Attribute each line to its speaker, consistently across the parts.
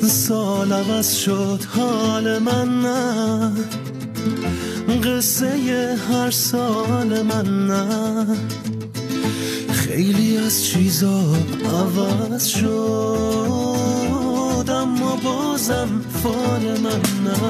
Speaker 1: سال عوض شد حال من نه، قصه هر سال من نه، خیلی از چیزا عوض شد اما بازم فال من نه.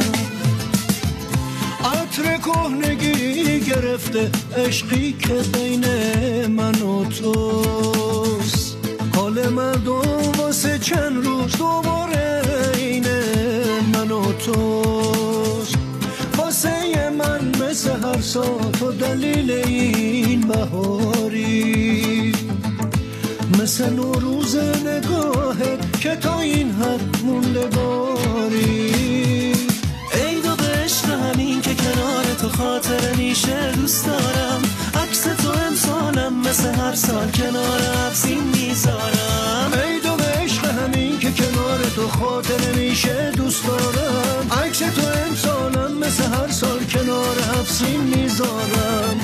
Speaker 1: عطر کهنگی گرفته عشقی که بین من و توست، حال مردم واسه چند روز دوباره اینه من و توست. واسه من مثل هر سال تو دلیل این بهاری، مثل نوروز نگاهت که تا این حد موندگاری. ای دو به عشق همین که کنار تو خاطر میشه دوست دارم، عکس تو امسالم مثل هر سال کنار حبسین میذارم. ای دو به عشق همین که کنار تو خاطر میشه دوست دارم، عکس تو امسالم مثل هر سال کنار حبسین میذارم.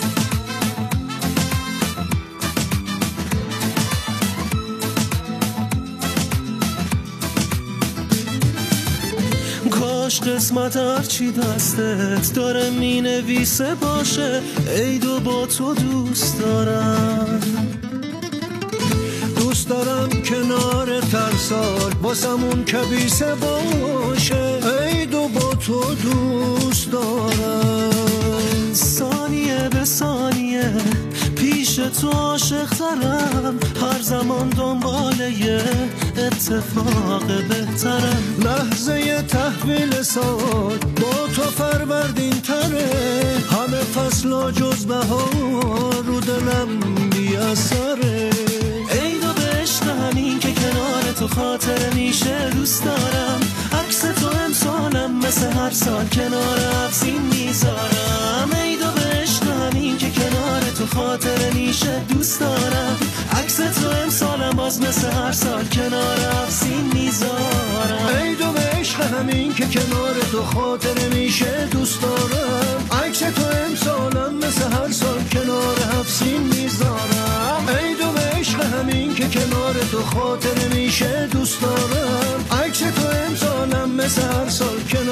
Speaker 1: کاش قسمت هرچی دستت داره می نویسه باشه، ای دو با تو دوست دارم. دوست دارم کنار ترسال واسمون کبیسه باشه، ای دو با تو دوست دارم. ثانیه به ثانیه پیش تو عاشق ترم، هر زمان دنبال یه اتفاق بهترم. لحظه تحویل سال با تو فروردین تره، همه فصل جز بهار رو دلم بی اثره. ای دو به عشق همین که کنار تو خاطر میشه دوست دارم، عکس تو امسالم مثل هر سال کنار حبسین میذارم. ای دو به عشق همین که کنار تو خاطر میشه دوست دارم، عکس تو امسالم باز مثل هر سال کنار حبسین میذارم. ای دو به عشق همین که کنار تو خاطر میشه دوست دارم، عکس تو امسالم مثل هر سال کنار حبسین میذارم. ای دو به عشق همین که کنار تو خاطر میشه دوست دارم، عکس تو امسالم مثل هر سال کنار